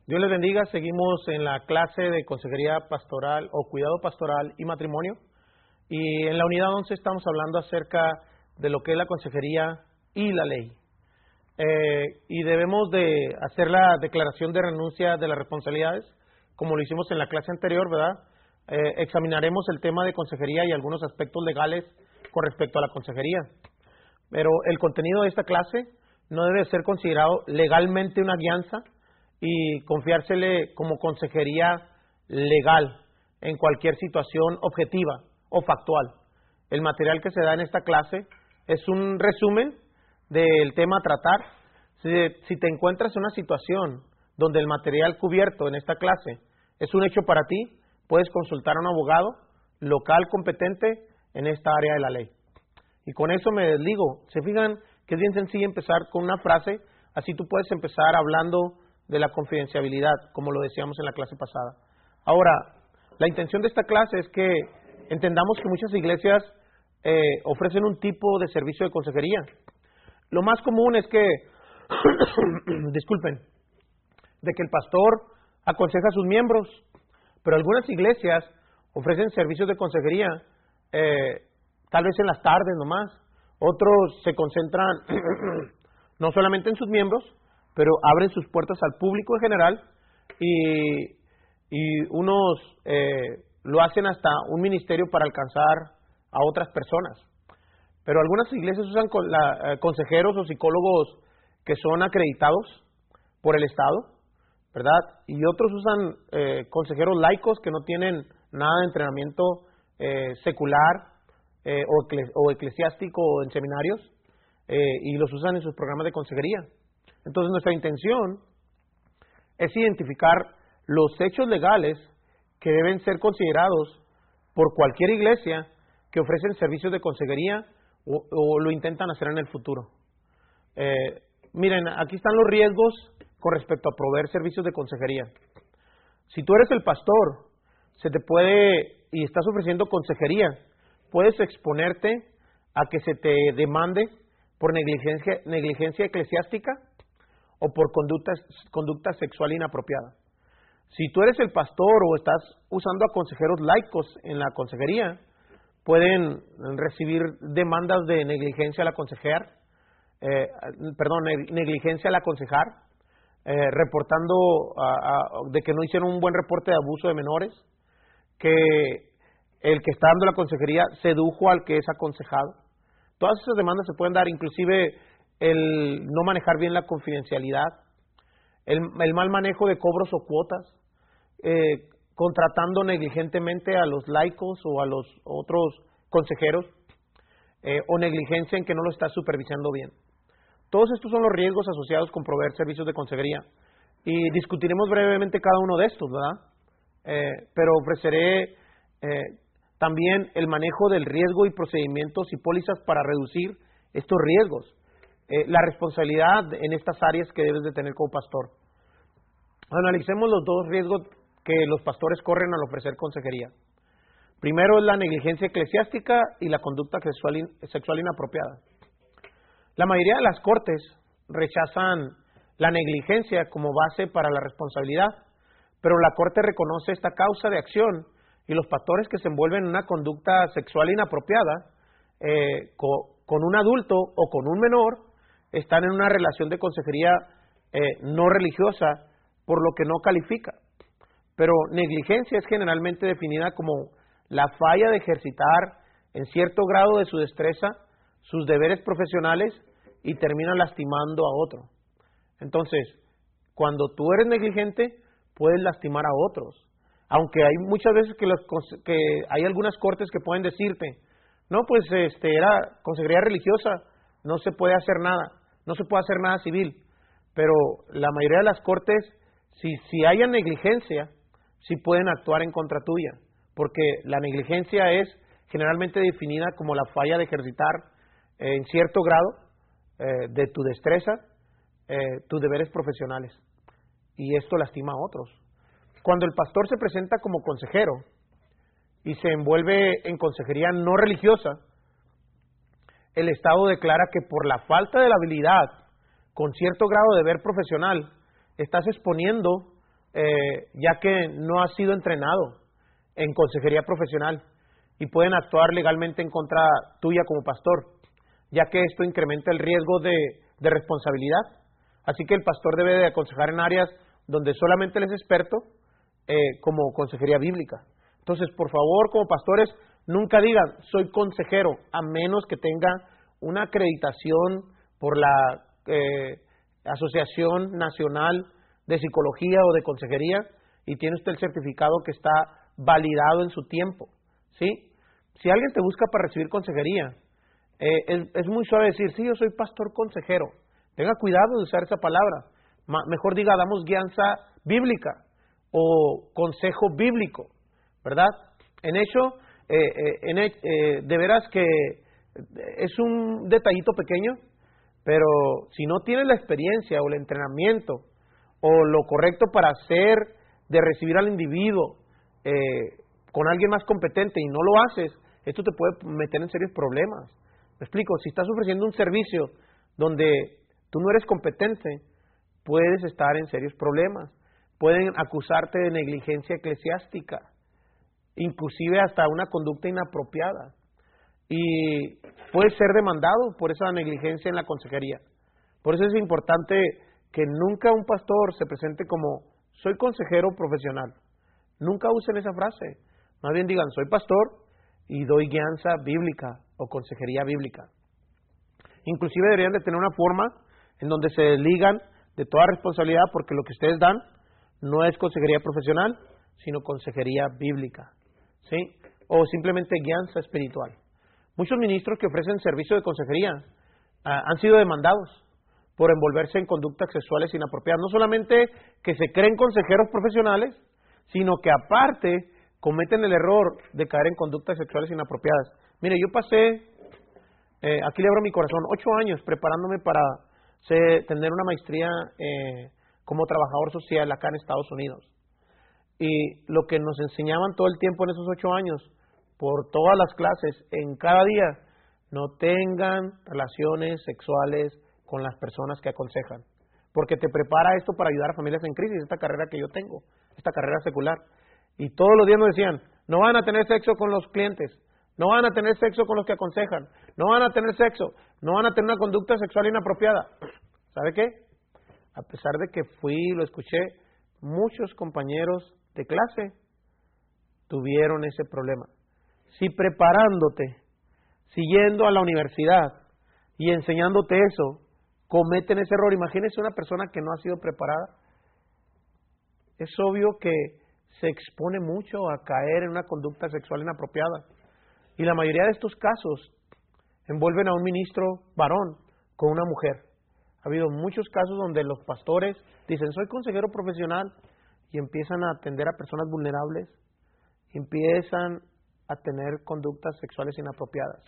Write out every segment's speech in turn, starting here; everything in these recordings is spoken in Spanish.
Dios les bendiga, seguimos en la clase de consejería pastoral o cuidado pastoral y matrimonio. Y en la unidad 11 estamos hablando acerca de lo que es la consejería y la ley. Y debemos de hacer la declaración de renuncia de las responsabilidades, como lo hicimos en la clase anterior, ¿verdad? Examinaremos el tema de consejería y algunos aspectos legales con respecto a la consejería. Pero el contenido de esta clase no debe ser considerado legalmente una guianza y confiársele como consejería legal en cualquier situación objetiva o factual. El material que se da en esta clase es un resumen del tema a tratar. Si te encuentras en una situación donde el material cubierto en esta clase es un hecho para ti, puedes consultar a un abogado local competente en esta área de la ley. Y con eso me desligo. ¿Se fijan que es bien sencillo empezar con una frase? Así tú puedes empezar hablando de la confidencialidad, como lo decíamos en la clase pasada. Ahora, la intención de esta clase es que entendamos que muchas iglesias ofrecen un tipo de servicio de consejería. Lo más común es que, disculpen, de que el pastor aconseja a sus miembros, pero algunas iglesias ofrecen servicios de consejería, tal vez en las tardes nomás. Otros se concentran no solamente en sus miembros, pero abren sus puertas al público en general y unos lo hacen hasta un ministerio para alcanzar a otras personas. Pero algunas iglesias usan consejeros o psicólogos que son acreditados por el Estado, ¿verdad? Y otros usan consejeros laicos que no tienen nada de entrenamiento secular o eclesiástico o en seminarios y los usan en sus programas de consejería. Entonces nuestra intención es identificar los hechos legales que deben ser considerados por cualquier iglesia que ofrecen servicios de consejería o lo intentan hacer en el futuro. Miren, aquí están los riesgos con respecto a proveer servicios de consejería. Si tú eres el pastor, se te puede, y estás ofreciendo consejería, puedes exponerte a que se te demande por negligencia eclesiástica o por conducta sexual inapropiada. Si tú eres el pastor o estás usando a consejeros laicos en la consejería, pueden recibir demandas de negligencia al aconsejar, negligencia al aconsejar, reportando de que no hicieron un buen reporte de abuso de menores, que el que está dando la consejería sedujo al que es aconsejado. Todas esas demandas se pueden dar, inclusive el no manejar bien la confidencialidad, el mal manejo de cobros o cuotas, contratando negligentemente a los laicos o a los otros consejeros, o negligencia en que no lo está supervisando bien. Todos estos son los riesgos asociados con proveer servicios de consejería y discutiremos brevemente cada uno de estos, ¿verdad? Pero ofreceré también el manejo del riesgo y procedimientos y pólizas para reducir estos riesgos, la responsabilidad en estas áreas que debes de tener como pastor. Analicemos los dos riesgos que los pastores corren al ofrecer consejería. Primero es la negligencia eclesiástica y la conducta sexual inapropiada. La mayoría de las cortes rechazan la negligencia como base para la responsabilidad, pero la corte reconoce esta causa de acción y los pastores que se envuelven en una conducta sexual inapropiada con un adulto o con un menor están en una relación de consejería no religiosa, por lo que no califica. Pero negligencia es generalmente definida como la falla de ejercitar en cierto grado de su destreza sus deberes profesionales y termina lastimando a otro. Entonces, cuando tú eres negligente, puedes lastimar a otros. Aunque hay muchas veces que hay algunas cortes que pueden decirte, no, pues era consejería religiosa, no se puede hacer nada, no se puede hacer nada civil. Pero la mayoría de las cortes, si haya negligencia, sí pueden actuar en contra tuya, porque la negligencia es generalmente definida como la falla de ejercitar en cierto grado de tu destreza, tus deberes profesionales, y esto lastima a otros. Cuando el pastor se presenta como consejero y se envuelve en consejería no religiosa, el Estado declara que por la falta de la habilidad, con cierto grado de deber profesional, estás exponiendo ya que no has sido entrenado en consejería profesional y pueden actuar legalmente en contra tuya como pastor, ya que esto incrementa el riesgo de responsabilidad. Así que el pastor debe de aconsejar en áreas donde solamente él es experto, como consejería bíblica. Entonces, por favor, como pastores, nunca digan, soy consejero, a menos que tenga una acreditación por la Asociación Nacional de Psicología o de Consejería, y tiene usted el certificado que está validado en su tiempo, ¿sí? Si alguien te busca para recibir consejería, es muy suave decir, sí, yo soy pastor consejero. Tenga cuidado de usar esa palabra. Mejor diga, damos guianza bíblica o consejo bíblico, ¿verdad? En hecho, de veras que es un detallito pequeño, pero si no tienes la experiencia o el entrenamiento o lo correcto para hacer, de recibir al individuo con alguien más competente y no lo haces, esto te puede meter en serios problemas. Me explico, si estás ofreciendo un servicio donde tú no eres competente, puedes estar en serios problemas. Pueden acusarte de negligencia eclesiástica, inclusive hasta una conducta inapropiada. Y puedes ser demandado por esa negligencia en la consejería. Por eso es importante que nunca un pastor se presente como soy consejero profesional. Nunca usen esa frase. Más bien digan, soy pastor y doy guianza bíblica o consejería bíblica. Inclusive deberían de tener una forma en donde se desligan de toda responsabilidad, porque lo que ustedes dan no es consejería profesional, sino consejería bíblica, ¿sí? O simplemente guianza espiritual. Muchos ministros que ofrecen servicio de consejería han sido demandados por envolverse en conductas sexuales inapropiadas. No solamente que se creen consejeros profesionales, sino que aparte cometen el error de caer en conductas sexuales inapropiadas. Mire, yo pasé, aquí le abro mi corazón, 8 años preparándome para tener una maestría como trabajador social acá en Estados Unidos. Y lo que nos enseñaban todo el tiempo en esos 8 años, por todas las clases, en cada día, no tengan relaciones sexuales con las personas que aconsejan, porque te prepara esto para ayudar a familias en crisis, esta carrera que yo tengo, esta carrera secular. Y todos los días nos decían, no van a tener sexo con los clientes, no van a tener sexo con los que aconsejan, no van a tener sexo, no van a tener una conducta sexual inapropiada. ¿Sabe qué? A pesar de que fui y lo escuché, muchos compañeros de clase tuvieron ese problema. Si preparándote, siguiendo a la universidad y enseñándote eso, cometen ese error, imagínese una persona que no ha sido preparada. Es obvio que se expone mucho a caer en una conducta sexual inapropiada. Y la mayoría de estos casos envuelven a un ministro varón con una mujer. Ha habido muchos casos donde los pastores dicen, soy consejero profesional, y empiezan a atender a personas vulnerables, empiezan a tener conductas sexuales inapropiadas.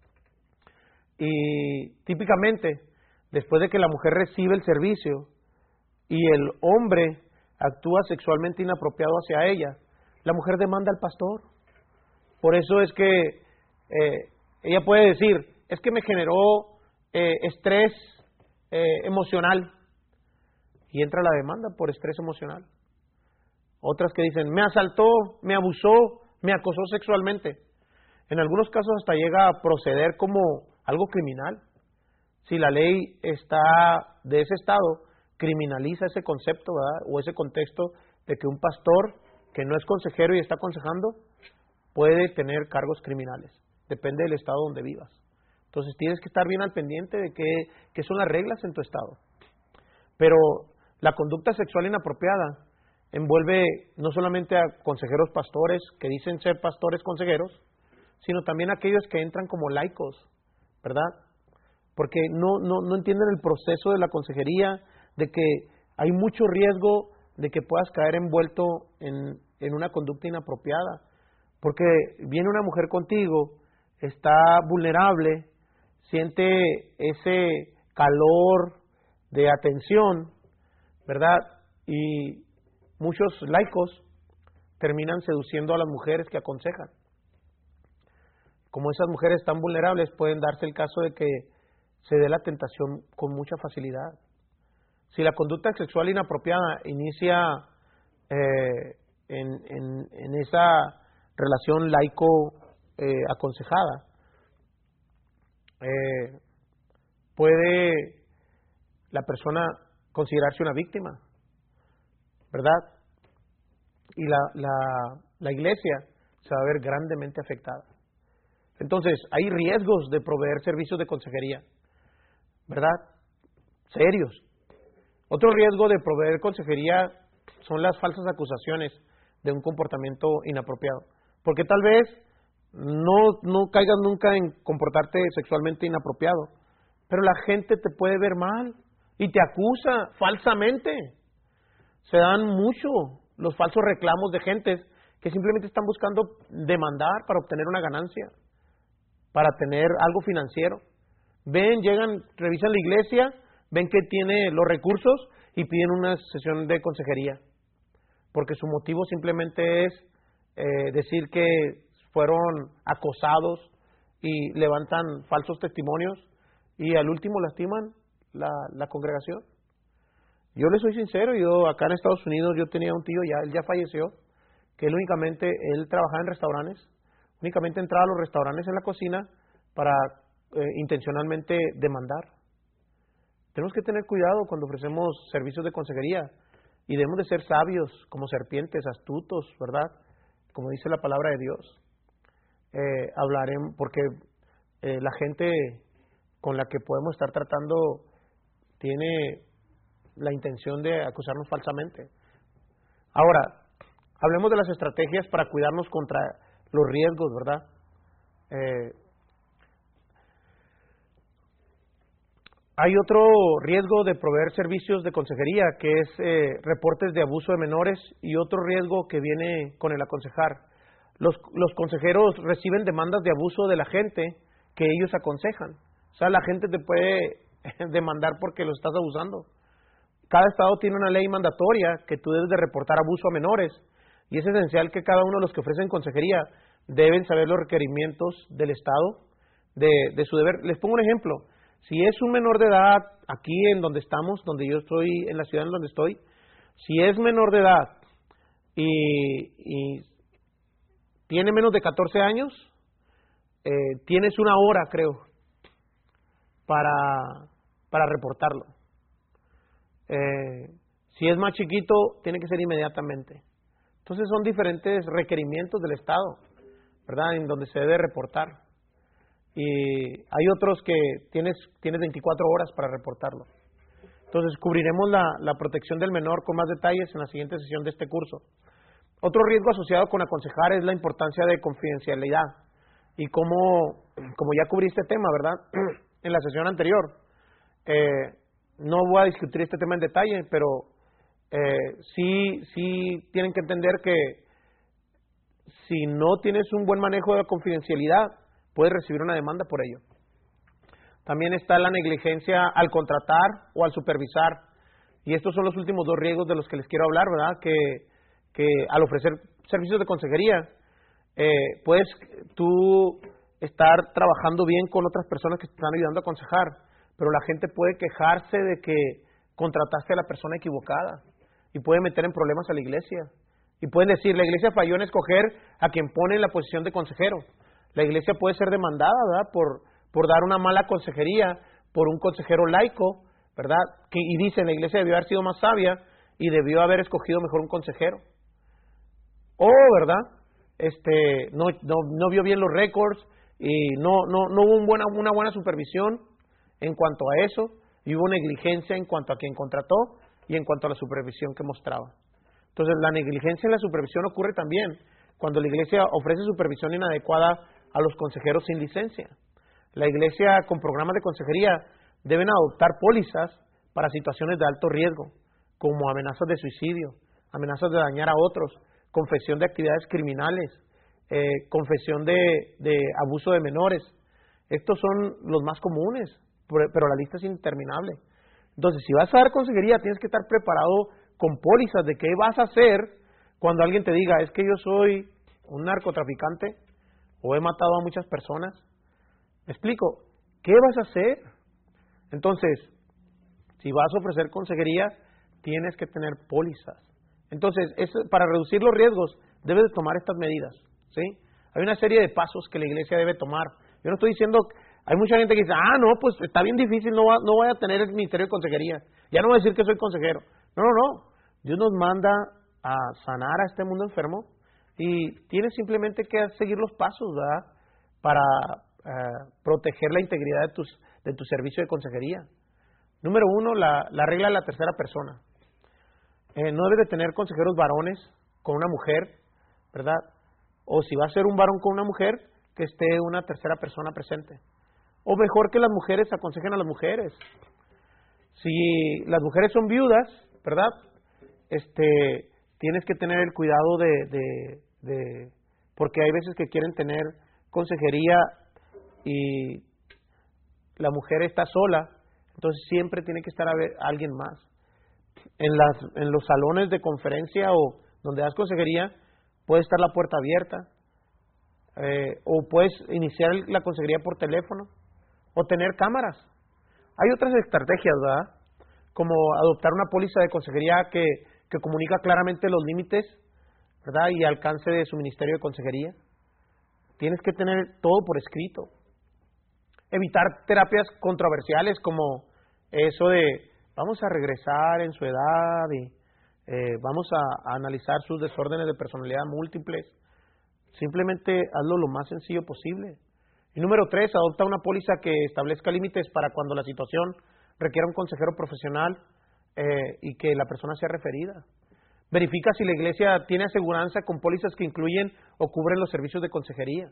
Y típicamente, después de que la mujer recibe el servicio y el hombre actúa sexualmente inapropiado hacia ella, la mujer demanda al pastor. Por eso es que ella puede decir, es que me generó estrés emocional, y entra la demanda por estrés emocional. Otras que dicen, me asaltó, me abusó, me acosó sexualmente. En algunos casos hasta llega a proceder como algo criminal. Si la ley está de ese estado, criminaliza ese concepto, ¿verdad? O ese contexto de que un pastor que no es consejero y está aconsejando puede tener cargos criminales. Depende del estado donde vivas. Entonces tienes que estar bien al pendiente de qué son las reglas en tu estado. Pero la conducta sexual inapropiada envuelve no solamente a consejeros pastores que dicen ser pastores consejeros, sino también a aquellos que entran como laicos, ¿verdad? Porque no entienden el proceso de la consejería, de que hay mucho riesgo de que puedas caer envuelto en una conducta inapropiada. Porque viene una mujer contigo, está vulnerable, siente ese calor de atención, ¿verdad? Y muchos laicos terminan seduciendo a las mujeres que aconsejan. Como esas mujeres tan vulnerables, pueden darse el caso de que se dé la tentación con mucha facilidad. Si la conducta sexual inapropiada inicia en esa relación laico-aconsejada. Puede la persona considerarse una víctima, ¿verdad? Y la iglesia se va a ver grandemente afectada. Entonces, hay riesgos de proveer servicios de consejería, ¿verdad? Serios. Otro riesgo de proveer consejería son las falsas acusaciones de un comportamiento inapropiado. Porque tal vez no caigas nunca en comportarte sexualmente inapropiado, pero la gente te puede ver mal y te acusa falsamente. Se dan mucho los falsos reclamos de gentes que simplemente están buscando demandar para obtener una ganancia, para tener algo financiero. Ven, llegan, revisan la iglesia, ven que tiene los recursos y piden una sesión de consejería, porque su motivo simplemente es decir que fueron acosados y levantan falsos testimonios y al último lastiman la congregación. Yo le soy sincero, yo acá en Estados Unidos yo tenía un tío, él ya falleció, que él trabajaba en restaurantes, únicamente entraba a los restaurantes en la cocina para intencionalmente demandar. Tenemos que tener cuidado cuando ofrecemos servicios de consejería y debemos de ser sabios como serpientes, astutos, ¿verdad? Como dice la palabra de Dios. Hablaremos, porque la gente con la que podemos estar tratando tiene la intención de acusarnos falsamente. Ahora, hablemos de las estrategias para cuidarnos contra los riesgos, ¿verdad? Hay otro riesgo de proveer servicios de consejería, que es reportes de abuso de menores, y otro riesgo que viene con el aconsejar. Los consejeros reciben demandas de abuso de la gente que ellos aconsejan. O sea, la gente te puede demandar porque los estás abusando. Cada estado tiene una ley mandatoria que tú debes de reportar abuso a menores, y es esencial que cada uno de los que ofrecen consejería deben saber los requerimientos del estado de su deber. Les pongo un ejemplo. Si es un menor de edad, aquí en donde estamos, donde yo estoy, en la ciudad en donde estoy, si es menor de edad y tiene menos de 14 años, tienes una hora, creo, para reportarlo. Si es más chiquito, tiene que ser inmediatamente. Entonces son diferentes requerimientos del Estado, ¿verdad?, en donde se debe reportar. Y hay otros que tienes 24 horas para reportarlo. Entonces cubriremos la protección del menor con más detalles en la siguiente sesión de este curso. Otro riesgo asociado con aconsejar es la importancia de confidencialidad. Y como ya cubrí este tema, ¿verdad?, en la sesión anterior, no voy a discutir este tema en detalle, pero sí tienen que entender que si no tienes un buen manejo de la confidencialidad, puedes recibir una demanda por ello. También está la negligencia al contratar o al supervisar. Y estos son los últimos dos riesgos de los que les quiero hablar, ¿verdad? Que al ofrecer servicios de consejería, puedes tú estar trabajando bien con otras personas que te están ayudando a aconsejar, pero la gente puede quejarse de que contrataste a la persona equivocada y puede meter en problemas a la iglesia. Y pueden decir, la iglesia falló en escoger a quien pone en la posición de consejero. La iglesia puede ser demandada, ¿verdad?, por dar una mala consejería por un consejero laico, ¿verdad? Y dicen, la iglesia debió haber sido más sabia y debió haber escogido mejor un consejero. O, ¿verdad?, no vio bien los récords y no hubo una buena supervisión en cuanto a eso, y hubo negligencia en cuanto a quien contrató y en cuanto a la supervisión que mostraba. Entonces, la negligencia en la supervisión ocurre también cuando la iglesia ofrece supervisión inadecuada a los consejeros sin licencia. La iglesia con programas de consejería deben adoptar pólizas para situaciones de alto riesgo, como amenazas de suicidio, amenazas de dañar a otros, confesión de actividades criminales, confesión de abuso de menores. Estos son los más comunes, pero la lista es interminable. Entonces, si vas a dar consejería, tienes que estar preparado con pólizas de qué vas a hacer cuando alguien te diga, es que yo soy un narcotraficante o he matado a muchas personas. ¿Me explico? ¿Qué vas a hacer? Entonces, si vas a ofrecer consejería, tienes que tener pólizas Entonces, para reducir los riesgos, debe de tomar estas medidas, ¿sí? Hay una serie de pasos que la iglesia debe tomar. Yo no estoy diciendo, hay mucha gente que dice, no, pues está bien difícil, no voy a tener el ministerio de consejería. Ya no voy a decir que soy consejero. No. Dios nos manda a sanar a este mundo enfermo y tienes simplemente que seguir los pasos, ¿verdad? Para proteger la integridad de tu servicio de consejería. Número 1, la regla de la tercera persona. No debes de tener consejeros varones con una mujer, ¿verdad? O si va a ser un varón con una mujer, que esté una tercera persona presente. O mejor que las mujeres aconsejen a las mujeres. Si las mujeres son viudas, ¿verdad? Tienes que tener el cuidado porque hay veces que quieren tener consejería y la mujer está sola, entonces siempre tiene que estar alguien más. En los salones de conferencia o donde das consejería, puede estar la puerta abierta, o puedes iniciar la consejería por teléfono, o tener cámaras. Hay otras estrategias, ¿verdad? Como adoptar una póliza de consejería que comunica claramente los límites, ¿verdad? Y alcance de su ministerio de consejería. Tienes que tener todo por escrito. Evitar terapias controversiales como eso de vamos a regresar en su edad y vamos a analizar sus desórdenes de personalidad múltiples. Simplemente hazlo lo más sencillo posible. Y número 3, adopta una póliza que establezca límites para cuando la situación requiera un consejero profesional y que la persona sea referida. Verifica si la iglesia tiene aseguranza con pólizas que incluyen o cubren los servicios de consejería.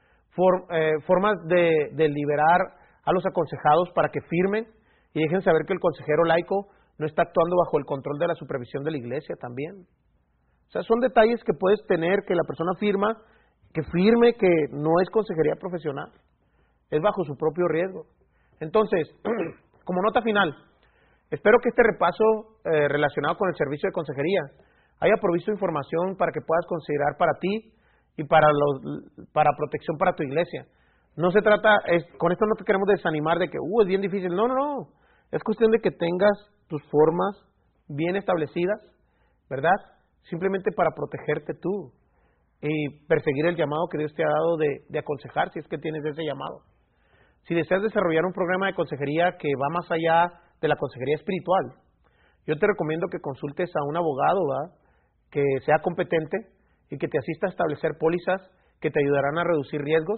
Formas de liberar a los aconsejados para que firmen y dejen saber que el consejero laico no está actuando bajo el control de la supervisión de la iglesia también. O sea, son detalles que puedes tener, que la persona firme que no es consejería profesional, es bajo su propio riesgo. Entonces, como nota final, espero que este repaso relacionado con el servicio de consejería haya provisto información para que puedas considerar para ti y para protección para tu iglesia. No se trata, con esto no te queremos desanimar de que, es bien difícil. No. Es cuestión de que tengas tus formas bien establecidas, ¿verdad? Simplemente para protegerte tú y perseguir el llamado que Dios te ha dado de aconsejar, si es que tienes ese llamado. Si deseas desarrollar un programa de consejería que va más allá de la consejería espiritual, yo te recomiendo que consultes a un abogado, ¿verdad?, que sea competente y que te asista a establecer pólizas que te ayudarán a reducir riesgos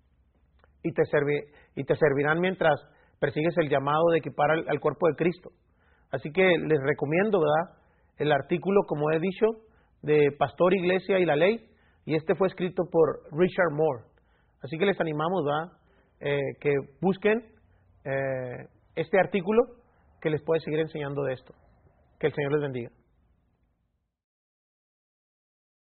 y te servirán mientras persigues el llamado de equipar al cuerpo de Cristo. Así que les recomiendo, ¿verdad?, el artículo, como he dicho, de Pastor, Iglesia y la Ley, y este fue escrito por Richard Moore. Así que les animamos, ¿verdad?, que busquen este artículo que les puede seguir enseñando de esto. Que el Señor les bendiga.